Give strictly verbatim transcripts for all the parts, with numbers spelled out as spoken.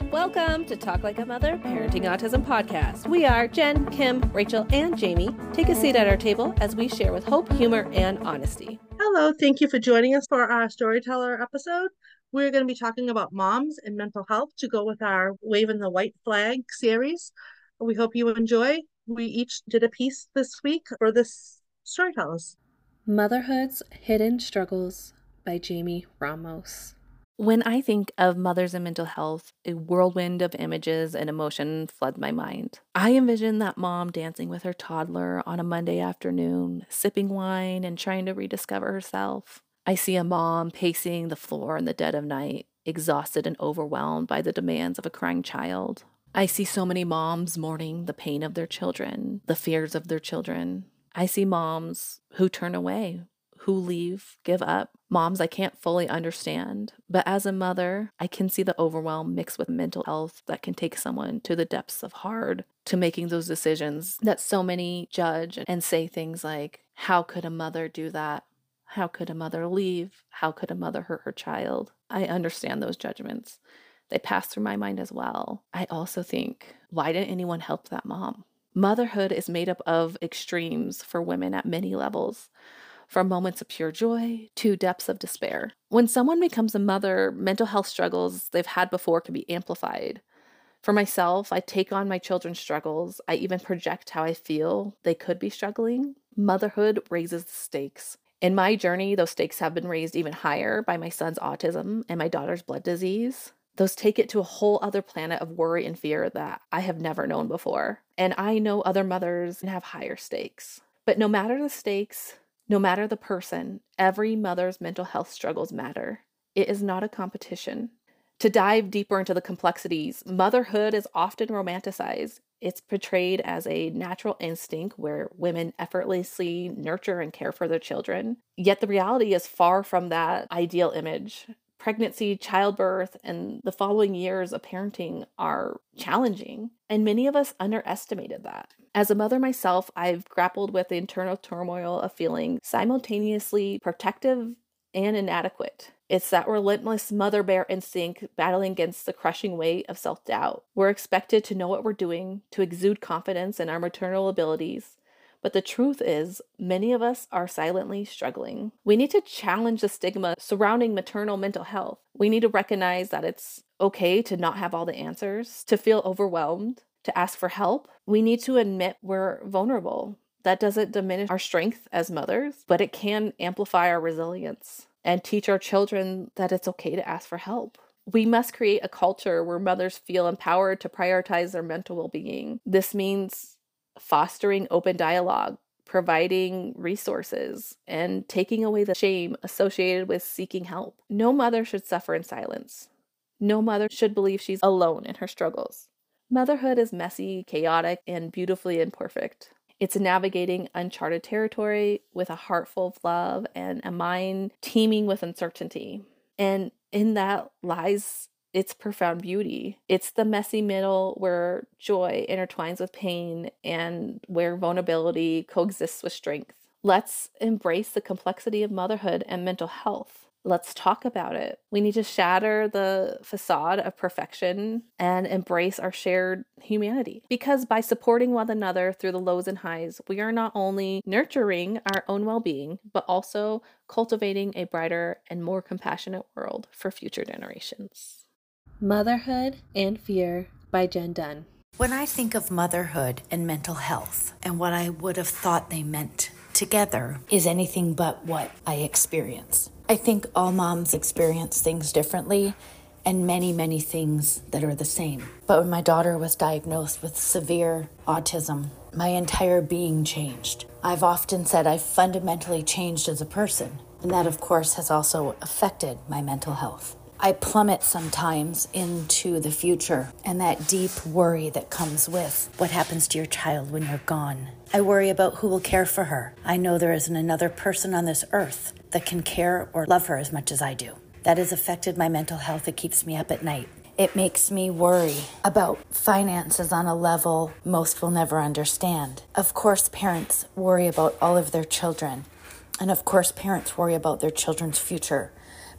Welcome to Talk Like a Mother, Parenting Autism Podcast. We are Jen, Kim, Rachel, and Jamie. Take a seat at our table as we share with hope, humor, and honesty. Hello, thank you for joining us for our Storyteller episode. We're going to be talking about moms and mental health to go with our Waving the White Flag series. We hope you enjoy. We each did a piece this week for this Storytellers. Motherhood's Hidden Struggles by Jamie Ramos. When I think of mothers and mental health, a whirlwind of images and emotion flood my mind. I envision that mom dancing with her toddler on a Monday afternoon, sipping wine and trying to rediscover herself. I see a mom pacing the floor in the dead of night, exhausted and overwhelmed by the demands of a crying child. I see so many moms mourning the pain of their children, the fears of their children. I see moms who turn away, who leave, give up, moms I can't fully understand. But as a mother, I can see the overwhelm mixed with mental health that can take someone to the depths of hard, to making those decisions that so many judge and say things like, how could a mother do that? How could a mother leave? How could a mother hurt her child? I understand those judgments. They pass through my mind as well. I also think, why didn't anyone help that mom? Motherhood is made up of extremes for women at many levels, from moments of pure joy to depths of despair. When someone becomes a mother, mental health struggles they've had before can be amplified. For myself, I take on my children's struggles. I even project how I feel they could be struggling. Motherhood raises the stakes. In my journey, those stakes have been raised even higher by my son's autism and my daughter's blood disease. Those take it to a whole other planet of worry and fear that I have never known before. And I know other mothers have higher stakes. But no matter the stakes, no matter the person, every mother's mental health struggles matter. It is not a competition. To dive deeper into the complexities, motherhood is often romanticized. It's portrayed as a natural instinct where women effortlessly nurture and care for their children. Yet the reality is far from that ideal image. Pregnancy, childbirth, and the following years of parenting are challenging, and many of us underestimated that. As a mother myself, I've grappled with the internal turmoil of feeling simultaneously protective and inadequate. It's that relentless mother bear instinct battling against the crushing weight of self-doubt. We're expected to know what we're doing, to exude confidence in our maternal abilities. But the truth is, many of us are silently struggling. We need to challenge the stigma surrounding maternal mental health. We need to recognize that it's okay to not have all the answers, to feel overwhelmed, to ask for help. We need to admit we're vulnerable. That doesn't diminish our strength as mothers, but it can amplify our resilience and teach our children that it's okay to ask for help. We must create a culture where mothers feel empowered to prioritize their mental well-being. This means fostering open dialogue, providing resources, and taking away the shame associated with seeking help. No mother should suffer in silence. No mother should believe she's alone in her struggles. Motherhood is messy, chaotic, and beautifully imperfect. It's navigating uncharted territory with a heart full of love and a mind teeming with uncertainty. And in that lies its profound beauty. It's the messy middle where joy intertwines with pain and where vulnerability coexists with strength. Let's embrace the complexity of motherhood and mental health. Let's talk about it. We need to shatter the facade of perfection and embrace our shared humanity. Because by supporting one another through the lows and highs, we are not only nurturing our own well-being, but also cultivating a brighter and more compassionate world for future generations. Motherhood and Fear by Jen Dunn. When I think of motherhood and mental health and what I would have thought they meant together is anything but what I experience. I think all moms experience things differently and many, many things that are the same. But when my daughter was diagnosed with severe autism, my entire being changed. I've often said I've fundamentally changed as a person, and that of course has also affected my mental health. I plummet sometimes into the future and that deep worry that comes with what happens to your child when you're gone. I worry about who will care for her. I know there isn't another person on this earth that can care or love her as much as I do. That has affected my mental health. It keeps me up at night. It makes me worry about finances on a level most will never understand. Of course, parents worry about all of their children. And of course, parents worry about their children's future.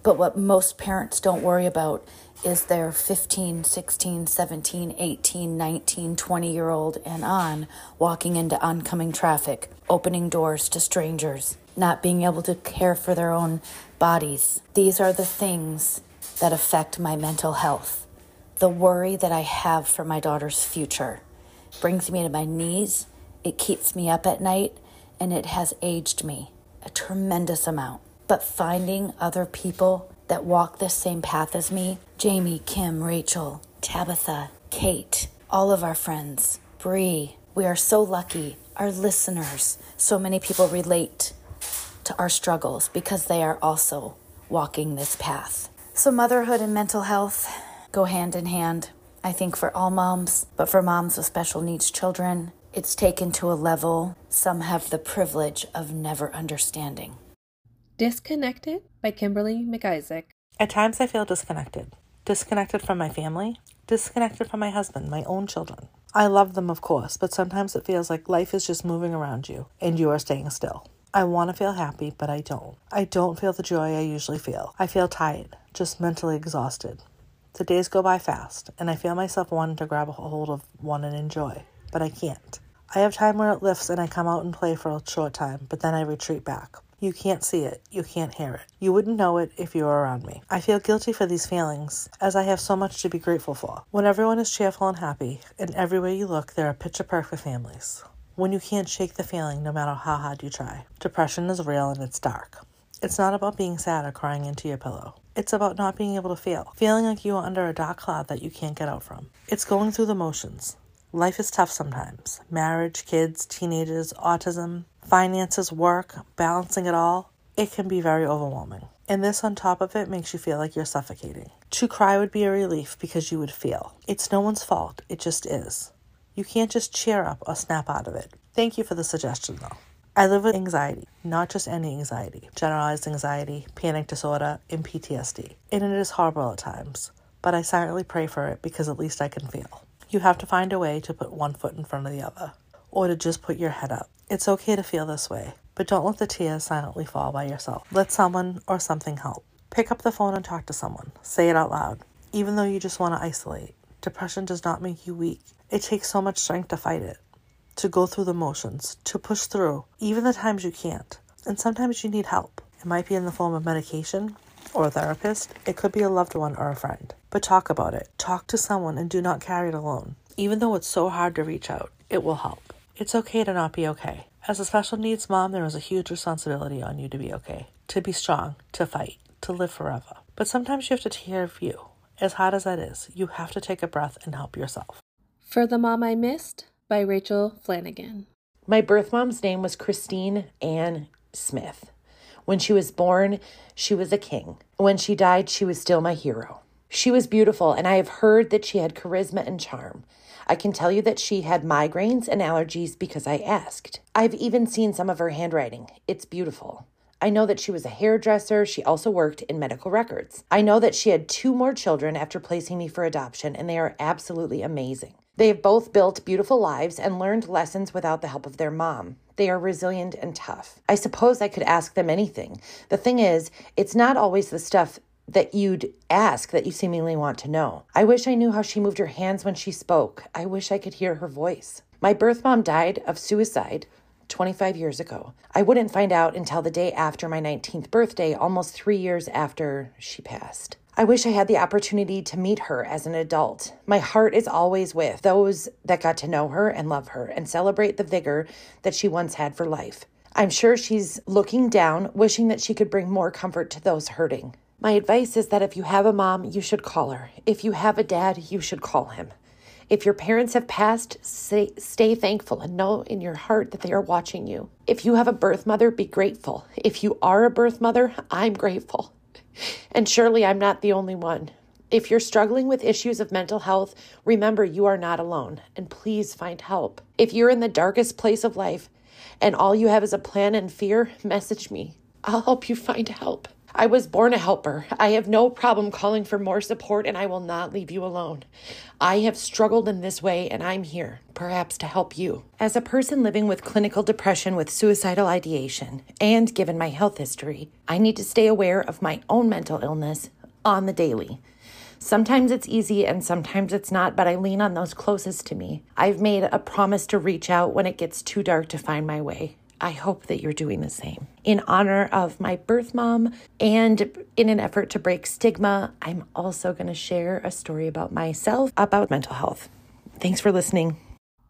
But what most parents don't worry about is their fifteen, sixteen, seventeen, eighteen, nineteen, twenty-year-old and on walking into oncoming traffic, opening doors to strangers, not being able to care for their own bodies. These are the things that affect my mental health. The worry that I have for my daughter's future brings me to my knees, it keeps me up at night, and it has aged me a tremendous amount. But finding other people that walk the same path as me, Jamie, Kim, Rachel, Tabitha, Kate, all of our friends, Bree, we are so lucky. Our listeners, so many people relate to our struggles because they are also walking this path. So motherhood and mental health go hand in hand, I think, for all moms, but for moms with special needs children, it's taken to a level some have the privilege of never understanding. Disconnected by Kimberly McIsaac. At times I feel disconnected. Disconnected from my family, disconnected from my husband, my own children. I love them, of course, but sometimes it feels like life is just moving around you and you are staying still. I want to feel happy, but I don't. I don't feel the joy I usually feel. I feel tired, just mentally exhausted. The days go by fast, and I feel myself wanting to grab a hold of one and enjoy, but I can't. I have time where it lifts and I come out and play for a short time, but then I retreat back. You can't see it. You can't hear it. You wouldn't know it if you were around me. I feel guilty for these feelings, as I have so much to be grateful for. When everyone is cheerful and happy, and everywhere you look, there are picture-perfect families. When you can't shake the feeling, no matter how hard you try. Depression is real and it's dark. It's not about being sad or crying into your pillow. It's about not being able to feel. Feeling like you are under a dark cloud that you can't get out from. It's going through the motions. Life is tough sometimes. Marriage, kids, teenagers, autism, finances, work, balancing it all. It can be very overwhelming. And this on top of it makes you feel like you're suffocating. To cry would be a relief because you would feel. It's no one's fault. It just is. You can't just cheer up or snap out of it. Thank you for the suggestion, though. I live with anxiety, not just any anxiety, generalized anxiety, panic disorder, and P T S D. And it is horrible at times, but I silently pray for it because at least I can feel. You have to find a way to put one foot in front of the other, or to just put your head up. It's okay to feel this way, but don't let the tears silently fall by yourself. Let someone or something help. Pick up the phone and talk to someone. Say it out loud, even though you just want to isolate. Depression does not make you weak. It takes so much strength to fight it, to go through the motions, to push through, even the times you can't. And sometimes you need help. It might be in the form of medication or a therapist. It could be a loved one or a friend. But talk about it. Talk to someone and do not carry it alone. Even though it's so hard to reach out, it will help. It's okay to not be okay. As a special needs mom, there is a huge responsibility on you to be okay, to be strong, to fight, to live forever. But sometimes you have to take care of you. As hard as that is, you have to take a breath and help yourself. For the Mom I Missed by Rachel Flanagan. My birth mom's name was Christine Ann Smith. When she was born, she was a king. When she died, she was still my hero. She was beautiful, and I have heard that she had charisma and charm. I can tell you that she had migraines and allergies because I asked. I've even seen some of her handwriting. It's beautiful. I know that she was a hairdresser. She also worked in medical records. I know that she had two more children after placing me for adoption, and they are absolutely amazing. They have both built beautiful lives and learned lessons without the help of their mom. They are resilient and tough. I suppose I could ask them anything. The thing is, it's not always the stuff that you'd ask that you seemingly want to know. I wish I knew how she moved her hands when she spoke. I wish I could hear her voice. My birth mom died of suicide twenty-five years ago. I wouldn't find out until the day after my nineteenth birthday, almost three years after she passed. I wish I had the opportunity to meet her as an adult. My heart is always with those that got to know her and love her and celebrate the vigor that she once had for life. I'm sure she's looking down, wishing that she could bring more comfort to those hurting. My advice is that if you have a mom, you should call her. If you have a dad, you should call him. If your parents have passed, stay, stay thankful and know in your heart that they are watching you. If you have a birth mother, be grateful. If you are a birth mother, I'm grateful. And surely I'm not the only one. If you're struggling with issues of mental health, remember you are not alone, and please find help. If you're in the darkest place of life and all you have is a plan and fear, message me. I'll help you find help. I was born a helper. I have no problem calling for more support, and I will not leave you alone. I have struggled in this way, and I'm here, perhaps to help you. As a person living with clinical depression with suicidal ideation, and given my health history, I need to stay aware of my own mental illness on the daily. Sometimes it's easy and sometimes it's not, but I lean on those closest to me. I've made a promise to reach out when it gets too dark to find my way. I hope that you're doing the same. In honor of my birth mom and in an effort to break stigma, I'm also going to share a story about myself, about mental health. Thanks for listening.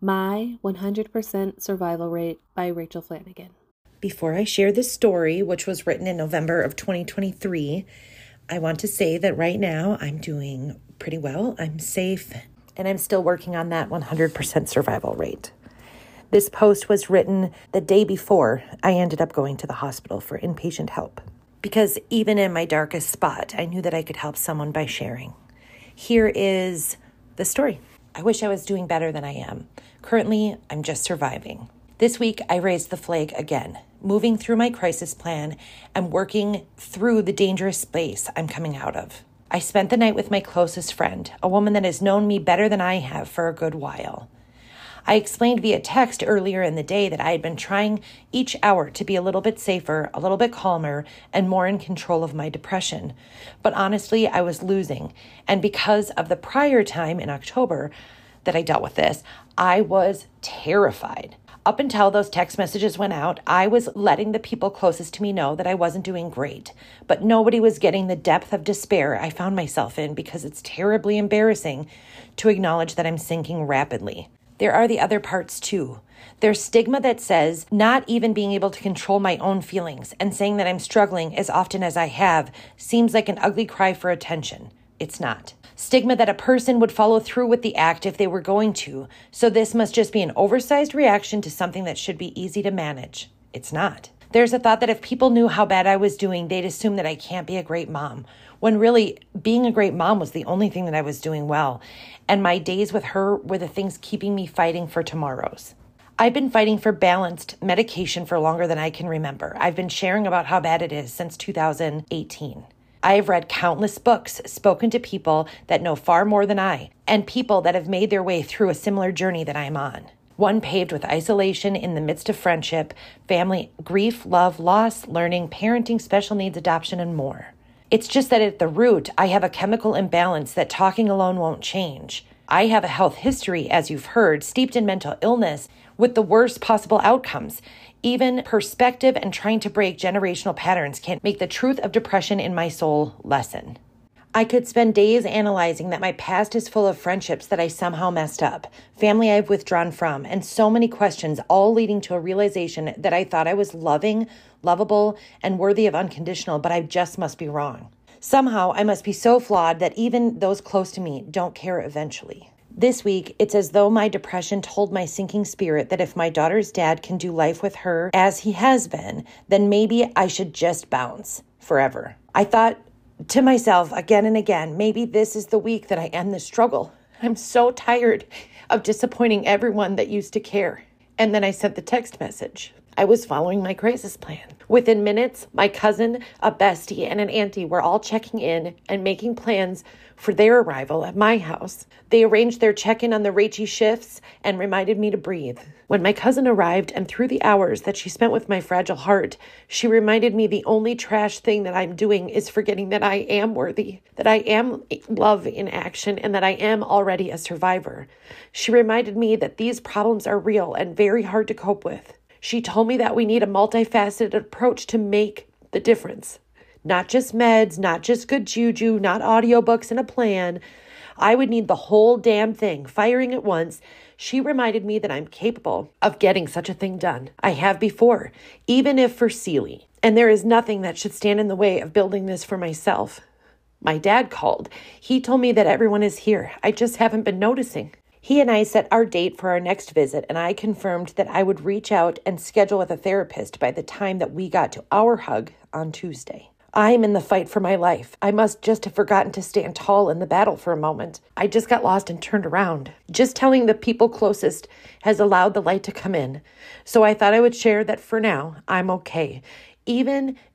My one hundred percent Survival Rate by Rachel Flanagan. Before I share this story, which was written in November of twenty twenty-three, I want to say that right now I'm doing pretty well. I'm safe, and I'm still working on that one hundred percent survival rate. This post was written the day before I ended up going to the hospital for inpatient help, because even in my darkest spot, I knew that I could help someone by sharing. Here is the story. I wish I was doing better than I am. Currently, I'm just surviving. This week, I raised the flag again, moving through my crisis plan and working through the dangerous space I'm coming out of. I spent the night with my closest friend, a woman that has known me better than I have for a good while. I explained via text earlier in the day that I had been trying each hour to be a little bit safer, a little bit calmer, and more in control of my depression. But honestly, I was losing. And because of the prior time in October that I dealt with this, I was terrified. Up until those text messages went out, I was letting the people closest to me know that I wasn't doing great. But nobody was getting the depth of despair I found myself in, because it's terribly embarrassing to acknowledge that I'm sinking rapidly. There are the other parts too. There's stigma that says not even being able to control my own feelings and saying that I'm struggling as often as I have seems like an ugly cry for attention. It's not. Stigma that a person would follow through with the act if they were going to, so this must just be an oversized reaction to something that should be easy to manage. It's not. There's a thought that if people knew how bad I was doing, they'd assume that I can't be a great mom, when really being a great mom was the only thing that I was doing well, and my days with her were the things keeping me fighting for tomorrows. I've been fighting for balanced medication for longer than I can remember. I've been sharing about how bad it is since two thousand eighteen. I have read countless books, spoken to people that know far more than I, and people that have made their way through a similar journey that I'm on. One paved with isolation in the midst of friendship, family, grief, love, loss, learning, parenting, special needs, adoption, and more. It's just that at the root, I have a chemical imbalance that talking alone won't change. I have a health history, as you've heard, steeped in mental illness with the worst possible outcomes. Even perspective and trying to break generational patterns can't make the truth of depression in my soul lessen. I could spend days analyzing that my past is full of friendships that I somehow messed up, family I've withdrawn from, and so many questions, all leading to a realization that I thought I was loving, lovable, and worthy of unconditional, but I just must be wrong. Somehow I must be so flawed that even those close to me don't care eventually. This week, it's as though my depression told my sinking spirit that if my daughter's dad can do life with her as he has been, then maybe I should just bounce forever. I thought to myself again and again, maybe this is the week that I end the struggle. I'm so tired of disappointing everyone that used to care. And then I sent the text message. I was following my crisis plan. Within minutes, my cousin, a bestie, and an auntie were all checking in and making plans for their arrival at my house. They arranged their check-in on the Rachy shifts and reminded me to breathe. When my cousin arrived and through the hours that she spent with my fragile heart, she reminded me the only trash thing that I'm doing is forgetting that I am worthy, that I am love in action, and that I am already a survivor. She reminded me that these problems are real and very hard to cope with. She told me that we need a multifaceted approach to make the difference. Not just meds, not just good juju, not audiobooks and a plan. I would need the whole damn thing, firing at once. She reminded me that I'm capable of getting such a thing done. I have before, even if for Sealy. And there is nothing that should stand in the way of building this for myself. My dad called. He told me that everyone is here. I just haven't been noticing. He and I set our date for our next visit, and I confirmed that I would reach out and schedule with a therapist by the time that we got to our hug on Tuesday. I'm in the fight for my life. I must just have forgotten to stand tall in the battle for a moment. I just got lost and turned around. Just telling the people closest has allowed the light to come in. So I thought I would share that for now, I'm okay. Even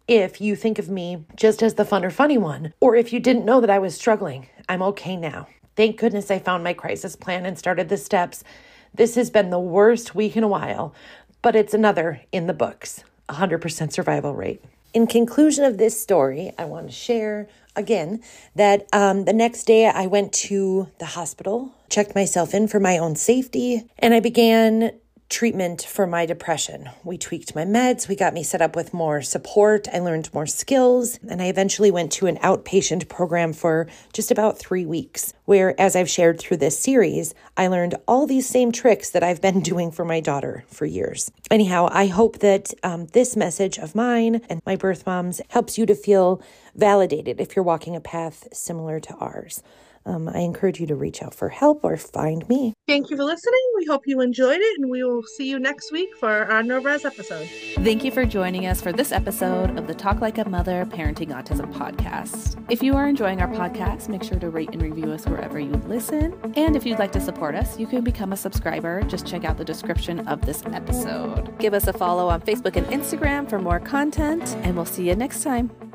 If you think of me just as the fun or funny one, or if you didn't know that I was struggling, I'm okay now. Thank goodness I found my crisis plan and started the steps. This has been the worst week in a while, but it's another in the books, one hundred percent survival rate. In conclusion of this story, I want to share again that um, the next day I went to the hospital, checked myself in for my own safety, and I began treatment for my depression. We tweaked my meds. We got me set up with more support. I learned more skills. And I eventually went to an outpatient program for just about three weeks, where, as I've shared through this series, I learned all these same tricks that I've been doing for my daughter for years. Anyhow, I hope that um, this message of mine and my birth mom's helps you to feel validated if you're walking a path similar to ours. Um, I encourage you to reach out for help or find me. Thank you for listening. We hope you enjoyed it, and we will see you next week for our No-Res episode. Thank you for joining us for this episode of the Talk Like a Mother Parenting Autism podcast. If you are enjoying our podcast, make sure to rate and review us wherever you listen. And if you'd like to support us, you can become a subscriber. Just check out the description of this episode. Give us a follow on Facebook and Instagram for more content, and we'll see you next time.